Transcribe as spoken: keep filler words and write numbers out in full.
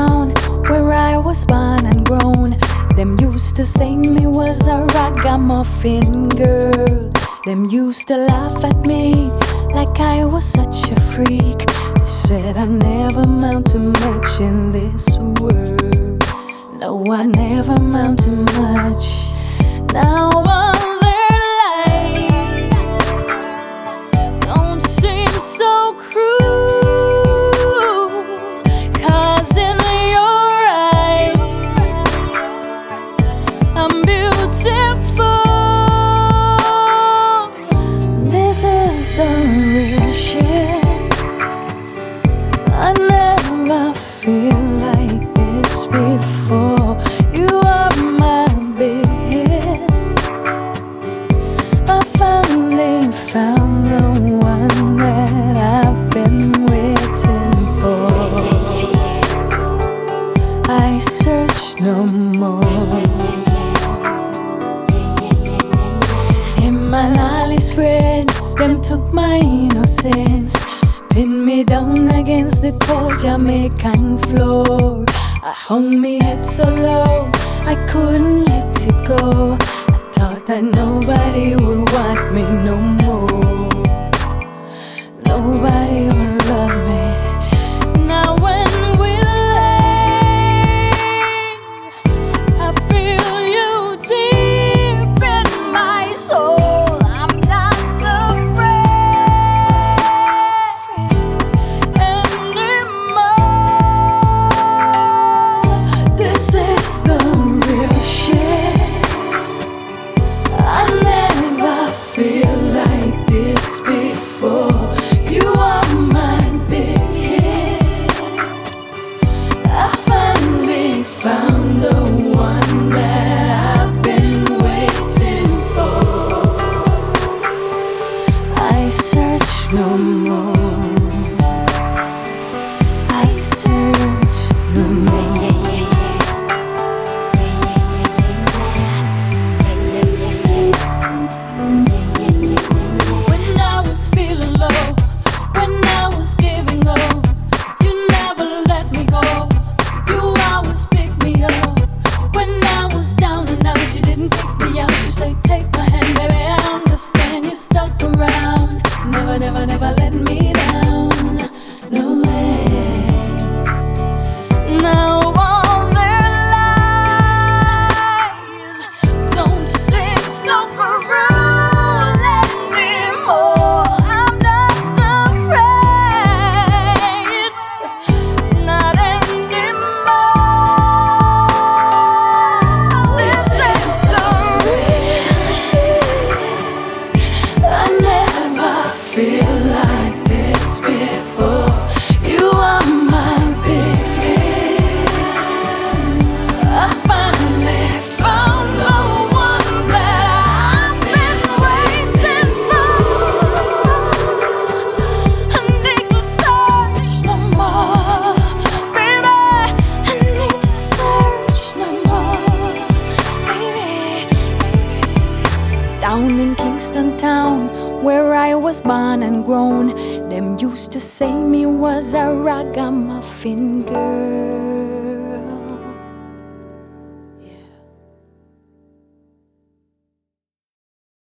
town where I was born and grown. Them used to say me was a ragamuffin girl. Them used to laugh at me like I was such a freak. They said I never amount to much in this world. No, I never amount to much. Now all their lies don't seem so cruel, 'cause in your eyes I'm beautiful. This is the real shit. I never feel like this before. You are my big hit. I finally found the one that I've been waiting for. I search no more. In my lolly's friends, them took my innocence, pinned me down against the cold Jamaican floor. I hung me head so low, I couldn't let it go. I thought that nobody would want me no more. Nobody would love me. Now when we lay, I feel you deep in my soul. I'm not afraid anymore. This is the real shit. I never feel like this before. You are my big hit. I finally found the one that I've been waiting for. I search no more. I search no more. When I was feeling low, when I was giving up, you never let me go. You always picked me up. When I was down and out, you didn't kick me out. You say, take my hand, baby, I understand. You stuck around, never, never, never let me down. No way. Now all their lies don't seem so cruel anymore. I'm not afraid, not anymore. This is the real shit. I never feel like this before. You are my big hit. I finally found the one that I've been waiting for. I need to search no more, baby. I need to search no more, baby. Down in Kingston town, where I was born and grown, them used to say me was a ragamuffin girl.